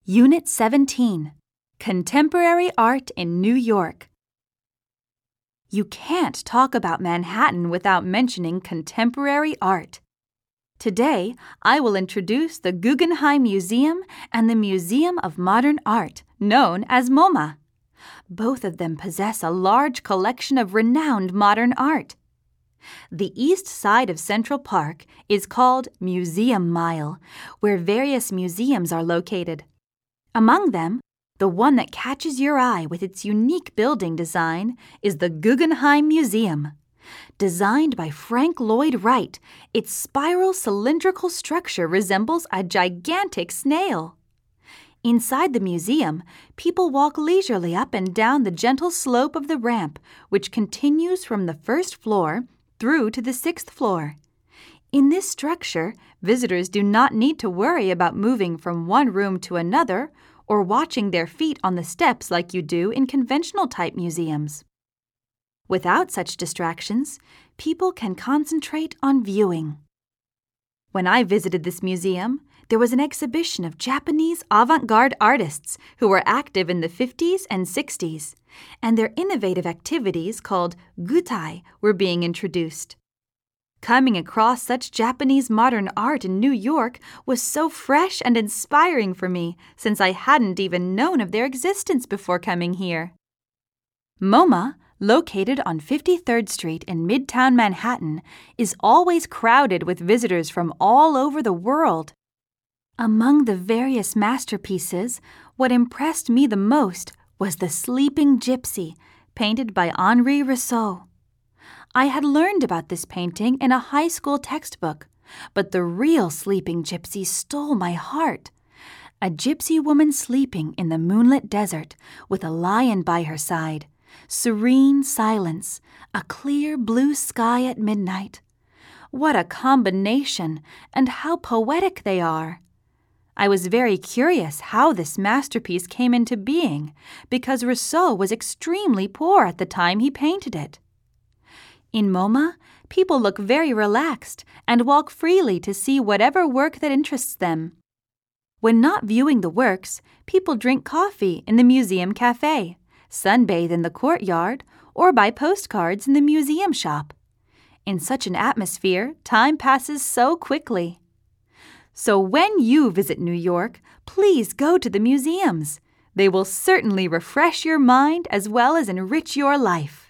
Unit 17, Contemporary Art in New York. You can't talk about Manhattan without mentioning contemporary art. Today, I will introduce the Guggenheim Museum and the Museum of Modern Art, known as MoMA. Both of them possess a large collection of renowned modern art. The east side of Central Park is called Museum Mile, where various museums are located. Among them, the one that catches your eye with its unique building design is the Guggenheim Museum. Designed by Frank Lloyd Wright, its spiral cylindrical structure resembles a gigantic snail. Inside the museum, people walk leisurely up and down the gentle slope of the ramp, which continues from the first floor through to the 6th floor. In this structure, visitors do not need to worry about moving from one room to another or watching their feet on the steps like you do in conventional-type museums. Without such distractions, people can concentrate on viewing. When I visited this museum, there was an exhibition of Japanese avant-garde artists who were active in the 50s and 60s, and their innovative activities called gutai were being introduced. Coming across such Japanese modern art in New York was so fresh and inspiring for me, since I hadn't even known of their existence before coming here. MoMA, located on 53rd Street in Midtown Manhattan, is always crowded with visitors from all over the world. Among the various masterpieces, what impressed me the most was the Sleeping Gypsy, painted by Henri Rousseau. I had learned about this painting in a high school textbook, but the real Sleeping Gypsy stole my heart. A gypsy woman sleeping in the moonlit desert with a lion by her side, serene silence, a clear blue sky at midnight. What a combination, and how poetic they are! I was very curious how this masterpiece came into being, because Rousseau was extremely poor at the time he painted it. In MoMA, people look very relaxed and walk freely to see whatever work that interests them. When not viewing the works, people drink coffee in the museum cafe, sunbathe in the courtyard, or buy postcards in the museum shop. In such an atmosphere, time passes so quickly. So when you visit New York, please go to the museums. They will certainly refresh your mind as well as enrich your life.